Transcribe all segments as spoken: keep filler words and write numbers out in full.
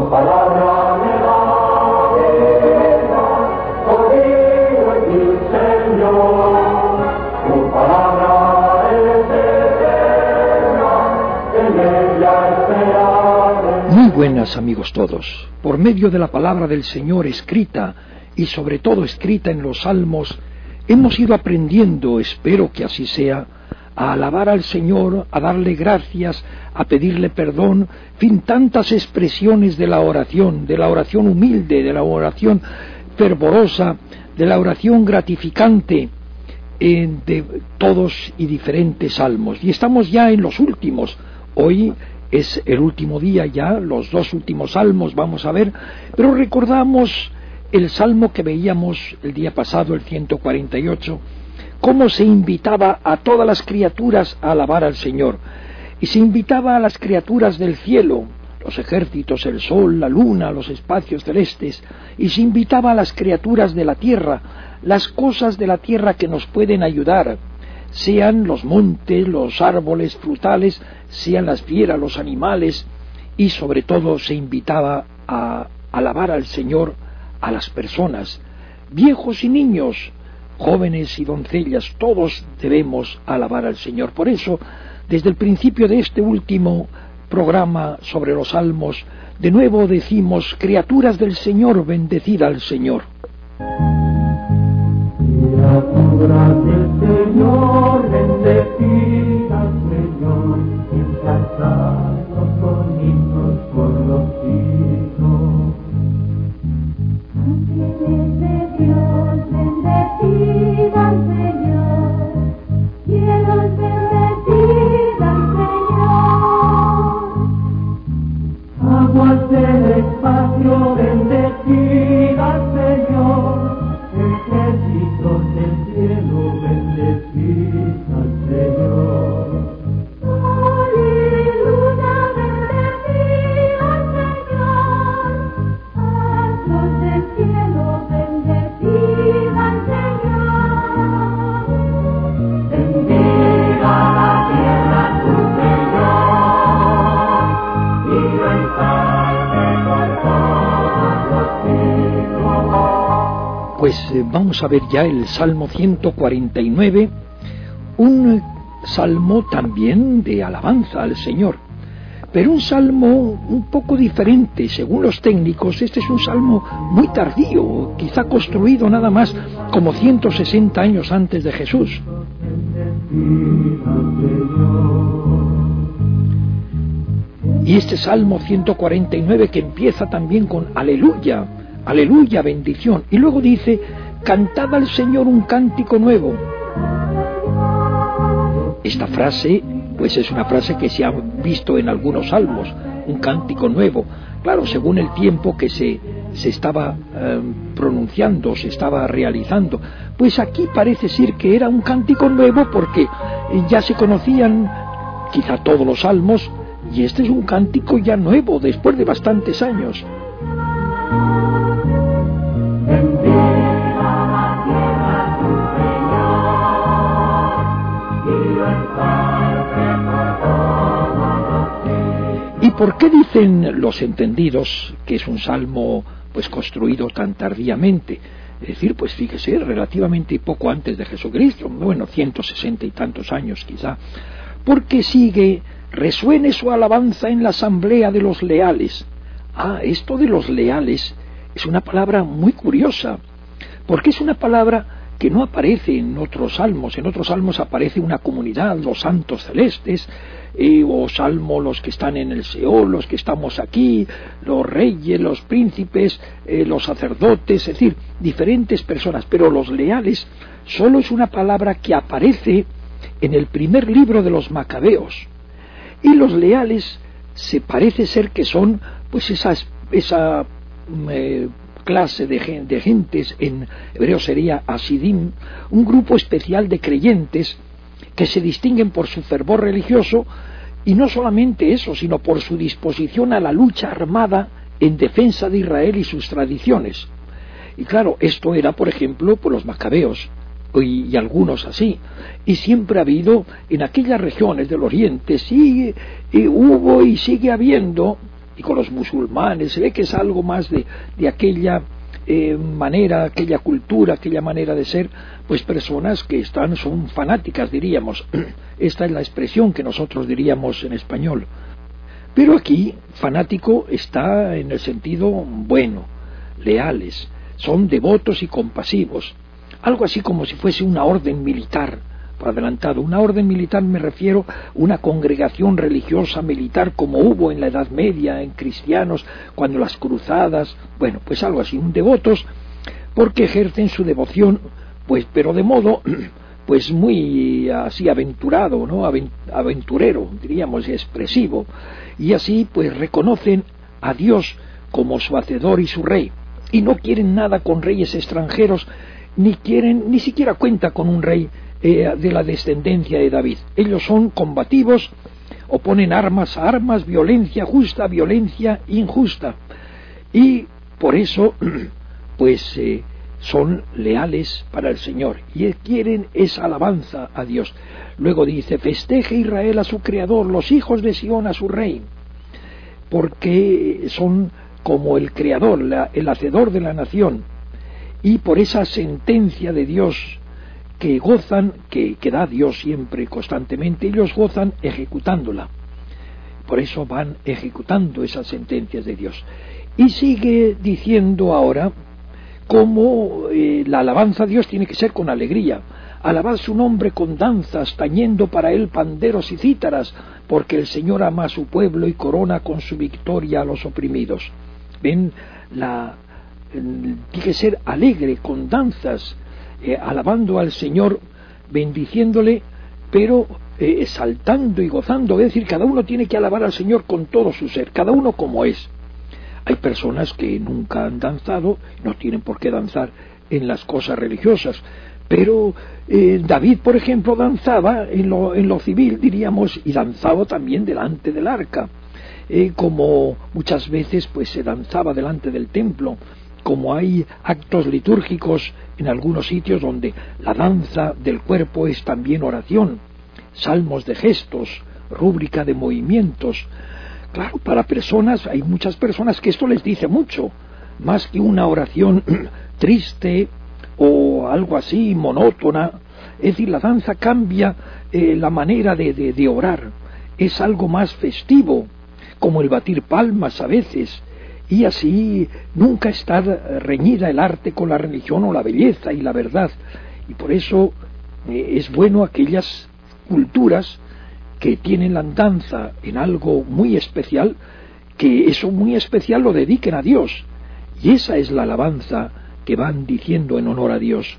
palabra me da vida, conmigo es mi Señor, tu palabra es eterna, en ella esperaré. Muy buenas, amigos todos. Por medio de la palabra del Señor escrita y sobre todo escrita en los Salmos, hemos ido aprendiendo, espero que así sea, a alabar al Señor, a darle gracias, a pedirle perdón, fin, tantas expresiones de la oración, de la oración humilde, de la oración fervorosa, de la oración gratificante, eh, de todos y diferentes salmos. Y estamos ya en los últimos. Hoy es el último día ya, los dos últimos salmos vamos a ver, pero recordamos el salmo que veíamos el día pasado, el ciento cuarenta y ocho, cómo se invitaba a todas las criaturas a alabar al Señor, y se invitaba a las criaturas del cielo, los ejércitos, el sol, la luna, los espacios celestes, y se invitaba a las criaturas de la tierra, las cosas de la tierra que nos pueden ayudar, sean los montes, los árboles frutales, sean las fieras, los animales, y sobre todo se invitaba a alabar al Señor a las personas, viejos y niños, jóvenes y doncellas, todos debemos alabar al Señor. Por eso, desde el principio de este último programa sobre los salmos, de nuevo decimos: criaturas del Señor, bendecida al Señor. Criaturas del Señor, bendecida al Señor, y cantados con himnos por los siglos. Ángeles de Dios, bendecida al Señor, cielos, bendecida al Señor, aguas del espacio, bendecida al Señor, ejércitos del cielo, bendecida al Señor. Sol y luna, bendecida al Señor, astros del cielo, bendecida al Señor. Bendiga la tierra tu Señor, y resalve por todos los siglos. Pues eh, vamos a ver ya el Salmo ciento cuarenta y nueve, un salmo también de alabanza al Señor, pero un salmo un poco diferente. Según los técnicos, este es un salmo muy tardío, quizá construido nada más como ciento sesenta años antes de Jesús. Y este Salmo ciento cuarenta y nueve, que empieza también con aleluya, aleluya, bendición, y luego dice: cantad al Señor un cántico nuevo. Esta frase pues es una frase que se ha visto en algunos salmos, un cántico nuevo, claro, según el tiempo que se, se estaba eh, pronunciando, se estaba realizando. Pues aquí parece ser que era un cántico nuevo porque ya se conocían quizá todos los salmos, y este es un cántico ya nuevo, después de bastantes años. ¿Y por qué dicen los entendidos que es un salmo pues construido tan tardíamente? Es decir, pues fíjese, relativamente poco antes de Jesucristo, bueno, ciento sesenta y tantos años quizá, porque sigue: resuene su alabanza en la asamblea de los leales. Ah, esto de los leales es una palabra muy curiosa, porque es una palabra que no aparece en otros salmos. En otros salmos aparece una comunidad, los santos celestes, eh, o salmo los que están en el Seol, los que estamos aquí, los reyes, los príncipes, eh, los sacerdotes, es decir, diferentes personas. Pero los leales solo es una palabra que aparece en el primer libro de los Macabeos. Y los leales se parece ser que son pues esas, esa eh, clase de, de gentes, en hebreo sería Hasidim, un grupo especial de creyentes que se distinguen por su fervor religioso, y no solamente eso, sino por su disposición a la lucha armada en defensa de Israel y sus tradiciones. Y claro, esto era, por ejemplo, por los Macabeos, y, y algunos así, y siempre ha habido en aquellas regiones del Oriente, sí, y hubo y sigue habiendo y con los musulmanes, se ve que es algo más de, de aquella eh, manera, aquella cultura, aquella manera de ser, pues personas que están, son fanáticas, diríamos. Esta es la expresión que nosotros diríamos en español. Pero aquí, fanático está en el sentido bueno, leales, son devotos y compasivos, algo así como si fuese una orden militar, por adelantado. Una orden militar me refiero a una congregación religiosa militar como hubo en la Edad Media, en cristianos, cuando las cruzadas, bueno, pues algo así, un devotos, porque ejercen su devoción, pues, pero de modo, pues muy así aventurado, ¿no? Aventurero, diríamos, expresivo, y así pues reconocen a Dios como su hacedor y su rey, y no quieren nada con reyes extranjeros, ni quieren, ni siquiera cuenta con un rey eh, de la descendencia de David. Ellos son combativos, oponen armas a armas, violencia justa, violencia injusta, y por eso, pues, eh, son leales para el Señor y quieren esa alabanza a Dios. Luego dice: festeje Israel a su Creador, los hijos de Sión a su Rey, porque son como el Creador, la, el hacedor de la nación, y por esa sentencia de Dios que gozan, que, que da Dios siempre, constantemente, ellos gozan ejecutándola. Por eso van ejecutando esas sentencias de Dios. Y sigue diciendo ahora cómo eh, la alabanza a Dios tiene que ser con alegría. Alabad su nombre con danzas, tañendo para él panderos y cítaras, porque el Señor ama a su pueblo y corona con su victoria a los oprimidos. Ven, la, eh, tiene que ser alegre, con danzas, eh, alabando al Señor, bendiciéndole, pero eh, saltando y gozando. Es decir, cada uno tiene que alabar al Señor con todo su ser, cada uno como es. Hay personas que nunca han danzado, no tienen por qué danzar en las cosas religiosas, pero eh, David, por ejemplo, danzaba en lo, en lo civil, diríamos, y danzaba también delante del arca, eh, como muchas veces pues se danzaba delante del templo, como hay actos litúrgicos en algunos sitios donde la danza del cuerpo es también oración, salmos de gestos, rúbrica de movimientos. Claro, para personas, hay muchas personas que esto les dice mucho, más que una oración triste o algo así, monótona. Es decir, la danza cambia eh, la manera de, de, de orar, es algo más festivo, como el batir palmas a veces, y así nunca está reñida el arte con la religión o la belleza y la verdad. Y por eso eh, es bueno aquellas culturas que tienen la danza en algo muy especial, que eso muy especial lo dediquen a Dios, y esa es la alabanza que van diciendo en honor a Dios.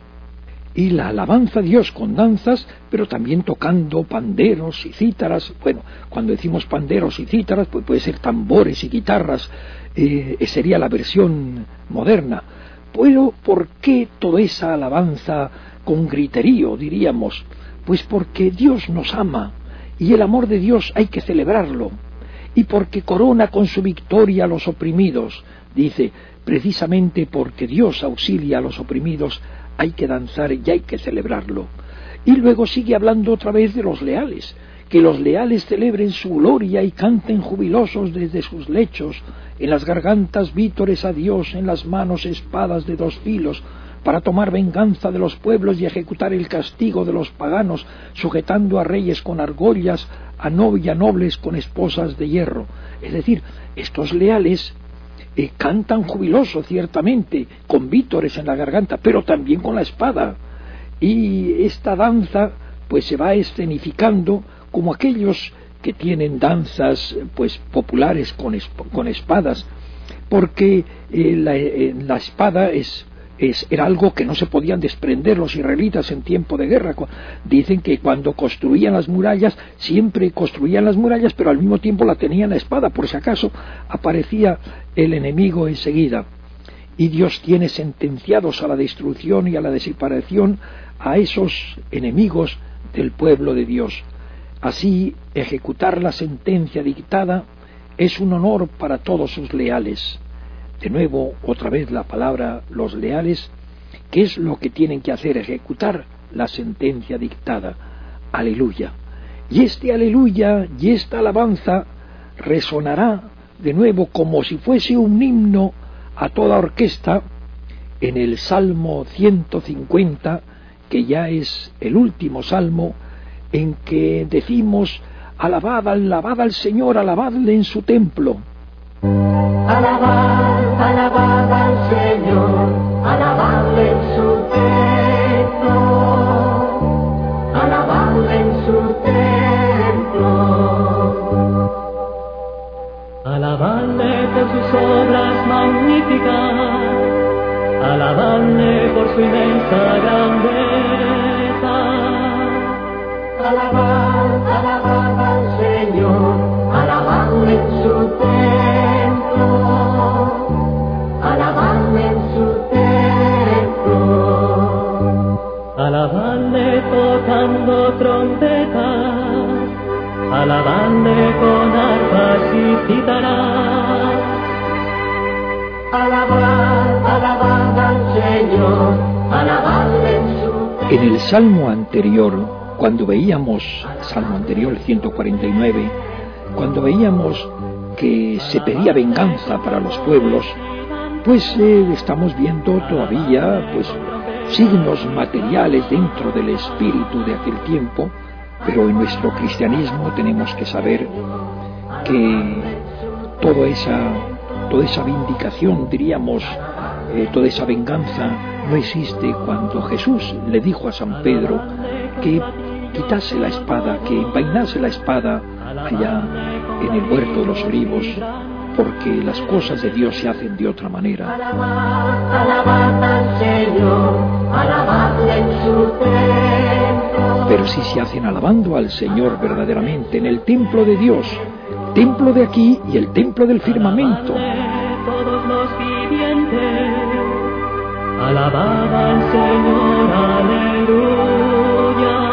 Y la alabanza a Dios con danzas, pero también tocando panderos y cítaras. Bueno, cuando decimos panderos y cítaras, pues puede ser tambores y guitarras, eh, sería la versión moderna. Pero ¿por qué toda esa alabanza con griterío, diríamos? Pues porque Dios nos ama, y el amor de Dios hay que celebrarlo, y porque corona con su victoria a los oprimidos. Dice, precisamente porque Dios auxilia a los oprimidos, hay que danzar y hay que celebrarlo. Y luego sigue hablando otra vez de los leales, que los leales celebren su gloria y canten jubilosos desde sus lechos, en las gargantas vítores a Dios, en las manos espadas de dos filos, para tomar venganza de los pueblos y ejecutar el castigo de los paganos, sujetando a reyes con argollas, a novia nobles con esposas de hierro. Es decir, estos leales eh, cantan jubiloso, ciertamente, con vítores en la garganta, pero también con la espada. Y esta danza pues se va escenificando como aquellos que tienen danzas pues populares con, esp con espadas, porque eh, la, eh, la espada es Es, era algo que no se podían desprender los israelitas en tiempo de guerra. Dicen que cuando construían las murallas, siempre construían las murallas, pero al mismo tiempo la tenían la espada, por si acaso aparecía el enemigo enseguida. Y Dios tiene sentenciados a la destrucción y a la desaparición a esos enemigos del pueblo de Dios. Así, ejecutar la sentencia dictada es un honor para todos sus leales. De nuevo, otra vez la palabra los leales, ¿qué es lo que tienen que hacer? Ejecutar la sentencia dictada. Aleluya. Y este aleluya y esta alabanza resonará de nuevo como si fuese un himno a toda orquesta en el Salmo ciento cincuenta, que ya es el último salmo, en que decimos: alabad, alabad al Señor, alabadle en su templo. Alabad, alabad al Señor, alabadle en su templo, alabadle en su templo. Alabadle por sus obras magníficas, alabadle por su inmensa grandeza. Alabad, alabad al Señor, alabadle en su templo, alabadle en su templo. Alabadle tocando trompetas, alabadle con arpas y cítaras. Alabad, alabad al Señor, alabadle en su templo. En el salmo anterior, cuando veíamos, salmo anterior, ciento cuarenta y nueve, cuando veíamos que se pedía venganza para los pueblos, pues eh, estamos viendo todavía pues signos materiales dentro del espíritu de aquel tiempo, pero en nuestro cristianismo tenemos que saber que toda esa, toda esa vindicación, diríamos, eh, toda esa venganza no existe cuando Jesús le dijo a San Pedro que quitase la espada, que envainase la espada allá en el huerto de los olivos, porque las cosas de Dios se hacen de otra manera. Alabad, alabad al Señor, alabadle en su templo. Pero sí se hacen alabando al Señor verdaderamente en el templo de Dios, templo de aquí y el templo del firmamento. Todos los vivientes, alabad al Señor, aleluya.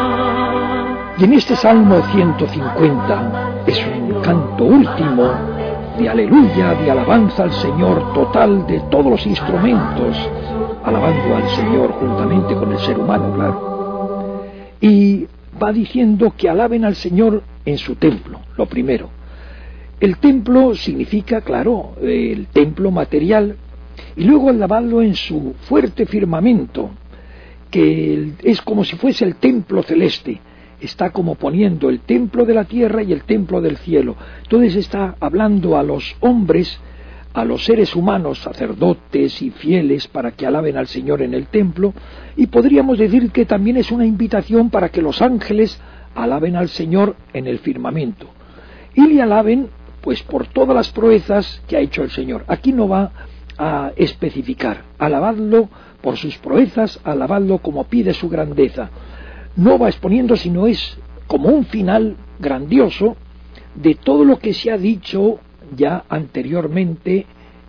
Y en este Salmo ciento cincuenta es un canto último de aleluya, de alabanza al Señor total de todos los instrumentos, alabando al Señor juntamente con el ser humano, claro. Y va diciendo que alaben al Señor en su templo, lo primero. El templo significa, claro, el templo material, y luego alabarlo en su fuerte firmamento, que es como si fuese el templo celeste. Está como poniendo el templo de la tierra y el templo del cielo. Entonces está hablando a los hombres, a los seres humanos, sacerdotes y fieles, para que alaben al Señor en el templo, y podríamos decir que también es una invitación para que los ángeles alaben al Señor en el firmamento, y le alaben pues por todas las proezas que ha hecho el Señor. Aquí no va a especificar, alabadlo por sus proezas, alabadlo como pide su grandeza. No va exponiendo, sino es como un final grandioso de todo lo que se ha dicho ya anteriormente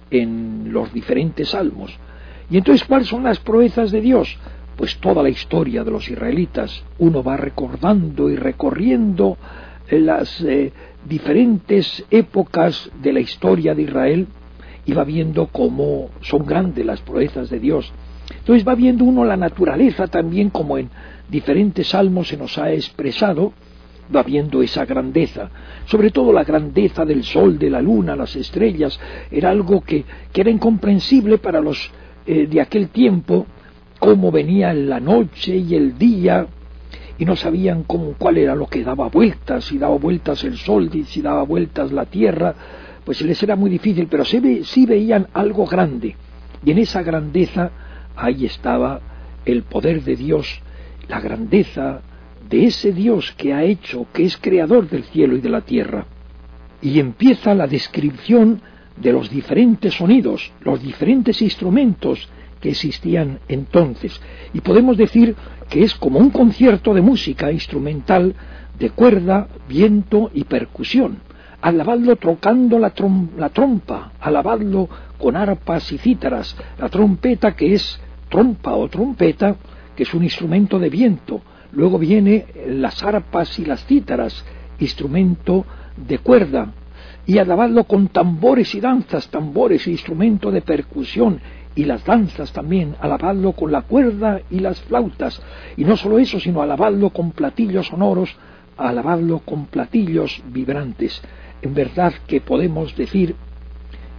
en los diferentes salmos. Y entonces, ¿cuáles son las proezas de Dios? Pues toda la historia de los israelitas. Uno va recordando y recorriendo las eh, diferentes épocas de la historia de Israel y va viendo cómo son grandes las proezas de Dios. Entonces va viendo uno la naturaleza también, como en diferentes salmos se nos ha expresado, va viendo esa grandeza, sobre todo la grandeza del sol, de la luna, las estrellas. Era algo que, que era incomprensible para los eh, de aquel tiempo, cómo venía la noche y el día, y no sabían cómo, cuál era lo que daba vueltas, si daba vueltas el sol, si daba vueltas la tierra, pues les era muy difícil, pero sí, ve, sí veían algo grande, y en esa grandeza ahí estaba el poder de Dios, la grandeza de ese Dios que ha hecho, que es creador del cielo y de la tierra. Y empieza la descripción de los diferentes sonidos, los diferentes instrumentos que existían entonces. Y podemos decir que es como un concierto de música instrumental de cuerda, viento y percusión. Alabadlo tocando la, trom la trompa, alabadlo con arpas y cítaras, la trompeta que es trompa o trompeta, que es un instrumento de viento. Luego viene las arpas y las cítaras, instrumento de cuerda, y alabadlo con tambores y danzas, tambores e instrumento de percusión, y las danzas también, alabadlo con la cuerda y las flautas, y no solo eso, sino alabadlo con platillos sonoros, alabadlo con platillos vibrantes. En verdad que podemos decir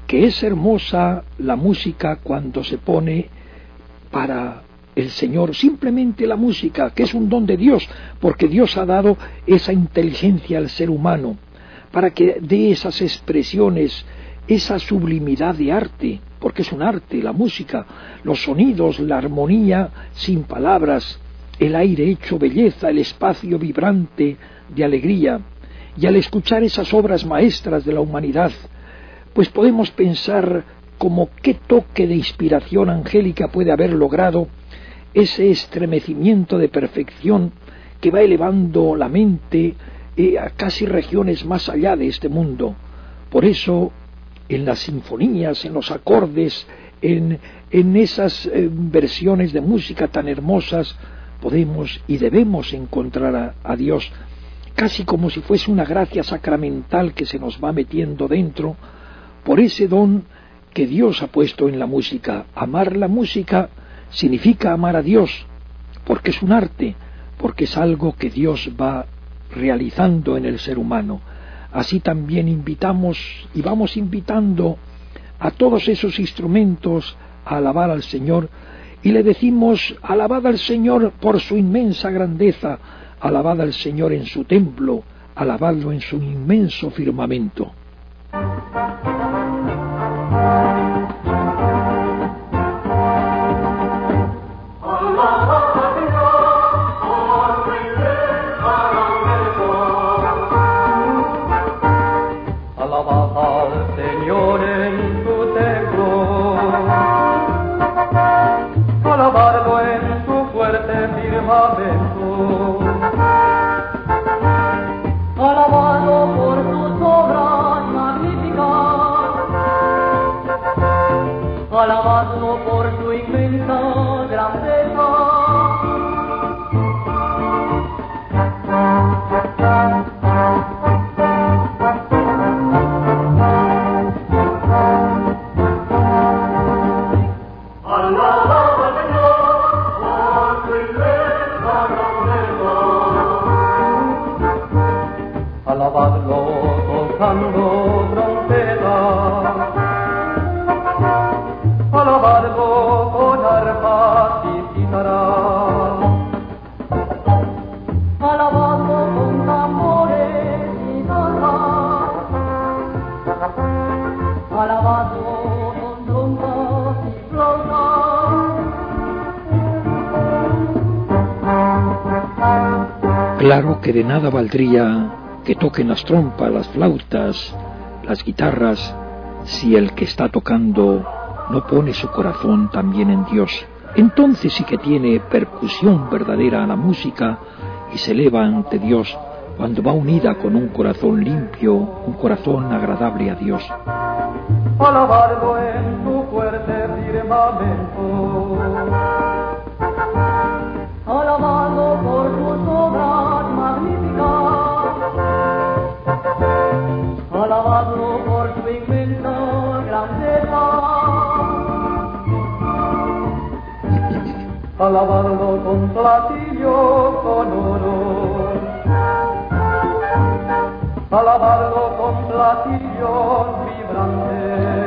que es hermosa la música cuando se pone para el Señor, simplemente la música, que es un don de Dios, porque Dios ha dado esa inteligencia al ser humano, para que dé esas expresiones, esa sublimidad de arte, porque es un arte, la música, los sonidos, la armonía sin palabras, el aire hecho belleza, el espacio vibrante de alegría. Y al escuchar esas obras maestras de la humanidad, pues podemos pensar como qué toque de inspiración angélica puede haber logrado ese estremecimiento de perfección que va elevando la mente eh, a casi regiones más allá de este mundo. Por eso, en las sinfonías, en los acordes, en, en esas eh, versiones de música tan hermosas, podemos y debemos encontrar a, a Dios, casi como si fuese una gracia sacramental que se nos va metiendo dentro, por ese don que Dios ha puesto en la música. Amar la música significa amar a Dios, porque es un arte, porque es algo que Dios va realizando en el ser humano. Así también invitamos y vamos invitando a todos esos instrumentos a alabar al Señor, y le decimos: alabad al Señor por su inmensa grandeza, alabad al Señor en su templo, alabadlo en su inmenso firmamento. Alabado por sus obras magníficas, alabado por su inmensa grandeza. Claro que de nada valdría que toquen las trompas, las flautas, las guitarras, si el que está tocando no pone su corazón también en Dios. Entonces sí que tiene percusión verdadera a la música y se eleva ante Dios cuando va unida con un corazón limpio, un corazón agradable a Dios. Alabarlo en su fuerte firmamento, alabado por sus obras magníficas, alabado por su inmensa grandeza, alabado con platillo sonoro, alabado con platillos vibrantes.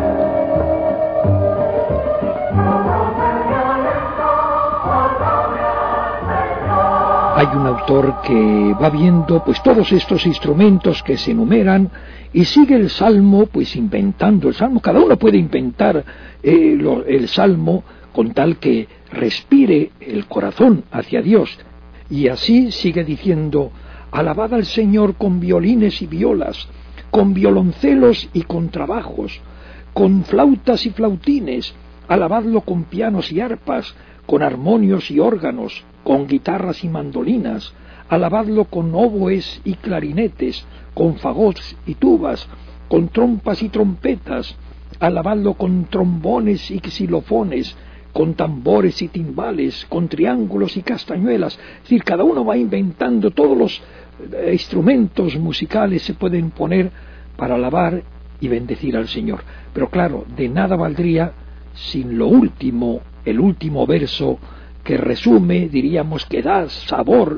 Hay un autor que va viendo pues todos estos instrumentos que se enumeran y sigue el salmo pues inventando el salmo. Cada uno puede inventar eh, lo, el salmo con tal que respire el corazón hacia Dios. Y así sigue diciendo: alabad al Señor con violines y violas, con violoncelos y contrabajos, con flautas y flautines, alabadlo con pianos y arpas, con armonios y órganos, con guitarras y mandolinas, alabadlo con oboes y clarinetes, con fagots y tubas, con trompas y trompetas, alabadlo con trombones y xilofones, con tambores y timbales, con triángulos y castañuelas. Es decir, cada uno va inventando, todos los instrumentos musicales se pueden poner para alabar y bendecir al Señor. Pero claro, de nada valdría sin lo último, el último verso que resume, diríamos que da sabor,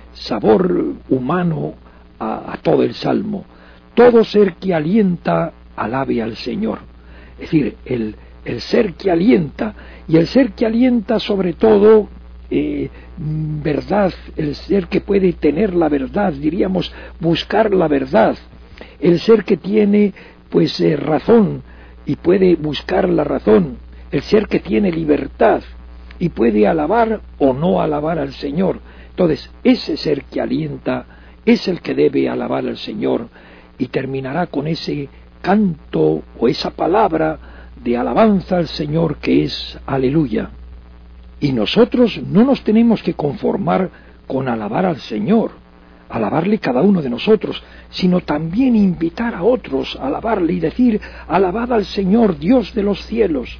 sabor humano a, a todo el Salmo. Todo ser que alienta alabe al Señor. Es decir, el, el ser que alienta, y el ser que alienta sobre todo eh, verdad, el ser que puede tener la verdad, diríamos buscar la verdad, el ser que tiene pues eh, razón y puede buscar la razón, el ser que tiene libertad y puede alabar o no alabar al Señor. Entonces, ese ser que alienta es el que debe alabar al Señor, y terminará con ese canto o esa palabra de alabanza al Señor que es aleluya. Y nosotros no nos tenemos que conformar con alabar al Señor, alabarle cada uno de nosotros, sino también invitar a otros a alabarle y decir: alabad al Señor, Dios de los cielos.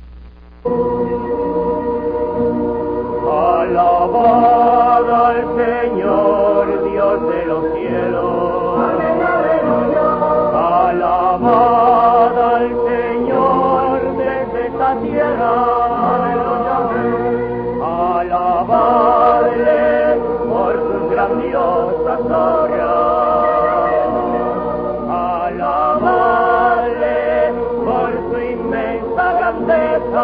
Alabad al Señor, Dios de los cielos. Alabad al Señor desde esta tierra. Alabadle por sus grandiosas obras. Alabadle por su inmensa grandeza.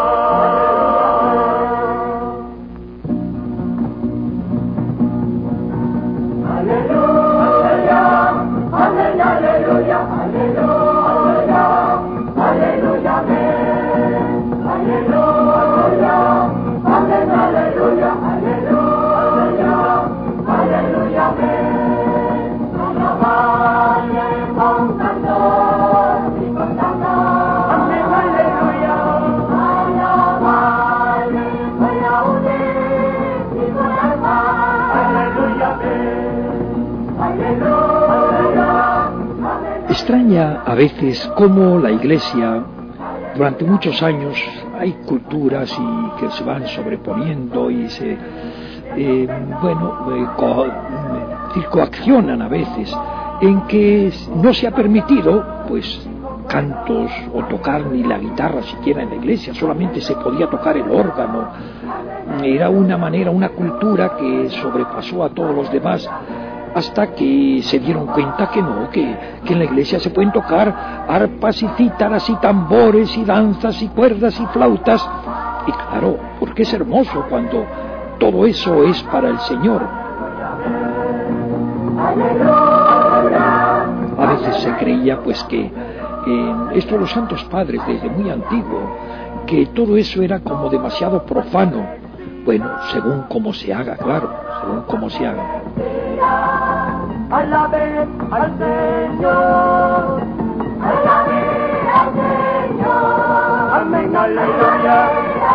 Extraña a veces cómo la Iglesia, durante muchos años, hay culturas y que se van sobreponiendo y se, eh, bueno, eh, co eh, coaccionan a veces, en que no se ha permitido, pues, cantos o tocar ni la guitarra siquiera en la Iglesia, solamente se podía tocar el órgano. Era una manera, una cultura que sobrepasó a todos los demás, hasta que se dieron cuenta que no, que, que en la Iglesia se pueden tocar arpas y cítaras y tambores y danzas y cuerdas y flautas. Y claro, porque es hermoso cuando todo eso es para el Señor. A veces se creía pues que eh, esto los santos padres desde muy antiguo, que todo eso era como demasiado profano. Bueno, según cómo se haga, claro, según cómo se haga. Alabe al Señor, alabe al Señor, amén, aleluya,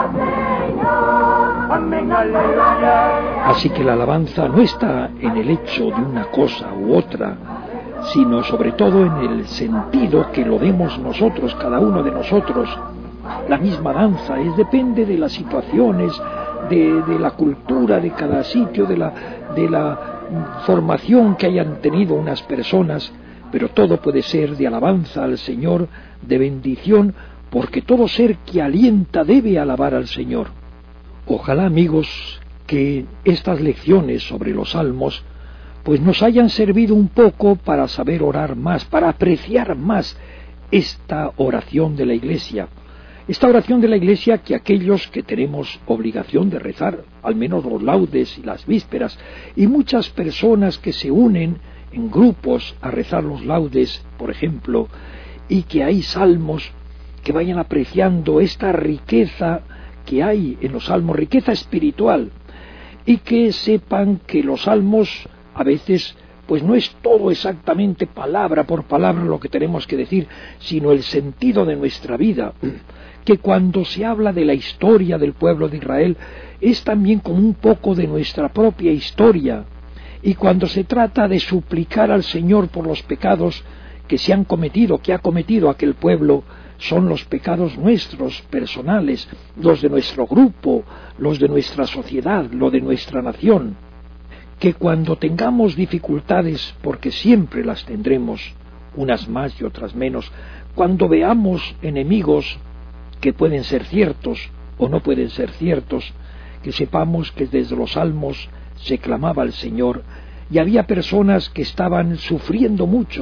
amén, aleluya. Así que la alabanza no está en el hecho de una cosa u otra, sino sobre todo en el sentido que lo demos nosotros, cada uno de nosotros. La misma danza es depende de las situaciones, de, de la cultura de cada sitio, de la, de la formación que hayan tenido unas personas, pero todo puede ser de alabanza al Señor, de bendición, porque todo ser que alienta debe alabar al Señor. Ojalá, amigos, que estas lecciones sobre los salmos pues nos hayan servido un poco para saber orar más, para apreciar más esta oración de la Iglesia. Esta oración de la Iglesia que aquellos que tenemos obligación de rezar, al menos los laudes y las vísperas, y muchas personas que se unen en grupos a rezar los laudes, por ejemplo, y que hay salmos que vayan apreciando esta riqueza que hay en los salmos, riqueza espiritual, y que sepan que los salmos a veces pues no es todo exactamente palabra por palabra lo que tenemos que decir, sino el sentido de nuestra vida, que cuando se habla de la historia del pueblo de Israel es también como un poco de nuestra propia historia, y cuando se trata de suplicar al Señor por los pecados que se han cometido, que ha cometido aquel pueblo, son los pecados nuestros, personales, los de nuestro grupo, los de nuestra sociedad, lo de nuestra nación. Que cuando tengamos dificultades, porque siempre las tendremos, unas más y otras menos, cuando veamos enemigos que pueden ser ciertos o no pueden ser ciertos, que sepamos que desde los salmos se clamaba al Señor, y había personas que estaban sufriendo mucho,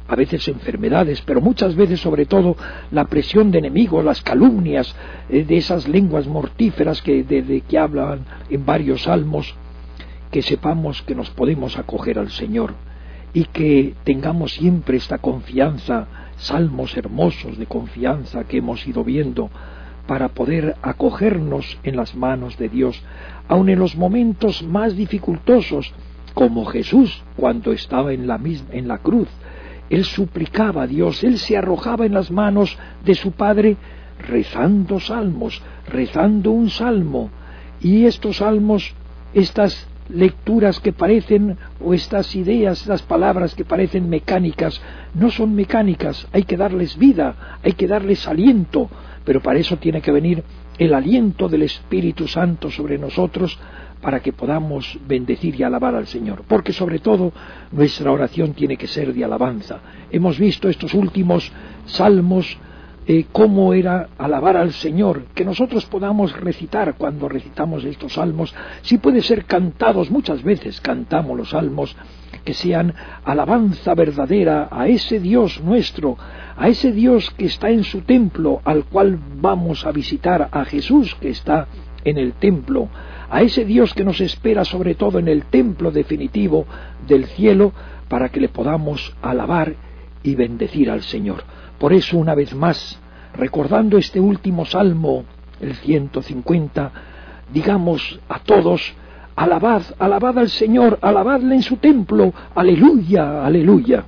a veces enfermedades, pero muchas veces sobre todo la presión de enemigos, las calumnias eh, de esas lenguas mortíferas que, de, de que hablan en varios salmos, que sepamos que nos podemos acoger al Señor y que tengamos siempre esta confianza, salmos hermosos de confianza que hemos ido viendo, para poder acogernos en las manos de Dios, aun en los momentos más dificultosos, como Jesús cuando estaba en la misma, en la cruz. Él suplicaba a Dios, él se arrojaba en las manos de su Padre rezando salmos, rezando un salmo, y estos salmos, estas lecturas que parecen, o estas ideas, estas palabras que parecen mecánicas, no son mecánicas, hay que darles vida, hay que darles aliento, pero para eso tiene que venir el aliento del Espíritu Santo sobre nosotros, para que podamos bendecir y alabar al Señor, porque sobre todo nuestra oración tiene que ser de alabanza. Hemos visto estos últimos salmos, eh, cómo era alabar al Señor, que nosotros podamos recitar cuando recitamos estos salmos, si puede ser cantados, muchas veces cantamos los salmos, que sean alabanza verdadera a ese Dios nuestro, a ese Dios que está en su templo, al cual vamos a visitar, a Jesús que está en el templo, a ese Dios que nos espera sobre todo en el templo definitivo del cielo, para que le podamos alabar y bendecir al Señor. Por eso, una vez más, recordando este último salmo, el ciento cincuenta, digamos a todos: alabad, alabad al Señor, alabadle en su templo, aleluya, aleluya.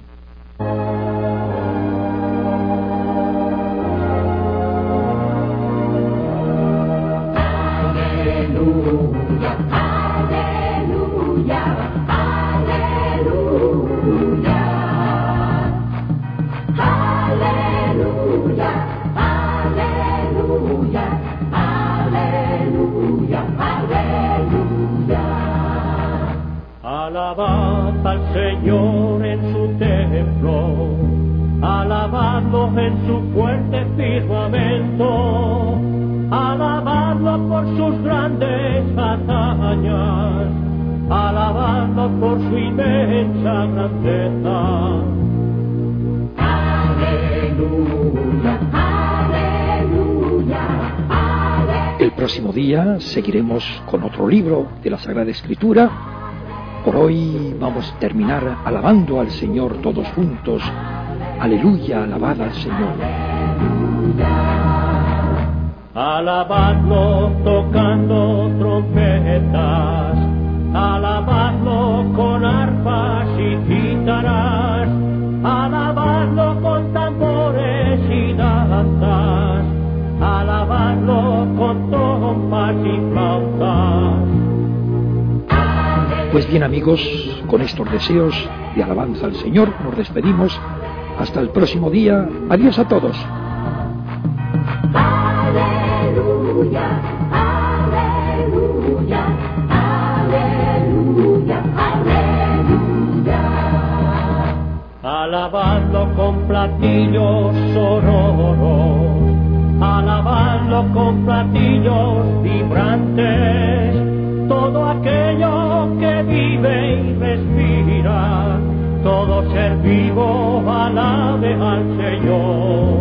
Alabad al Señor en su templo, alabadlo en su fuerte firmamento, alabadlo por sus grandes hazañas, alabadlo por su inmensa grandeza. Aleluya, aleluya, aleluya. El próximo día seguiremos con otro libro de la Sagrada Escritura. Por hoy vamos a terminar alabando al Señor todos juntos. Aleluya, alabad al Señor. Alabadlo tocando trompetas, alabadlo con arpas y cítaras, alabadlo con tambores y danzas, alabadlo con trompas y flautas. Pues bien, amigos, con estos deseos de alabanza al Señor nos despedimos. Hasta el próximo día. Adiós a todos. Aleluya, aleluya, aleluya, aleluya. Alabadlo con platillos sonoros, alabadlo con platillos vibrantes, todo aquello que vive y respira, todo ser vivo alabe al Señor.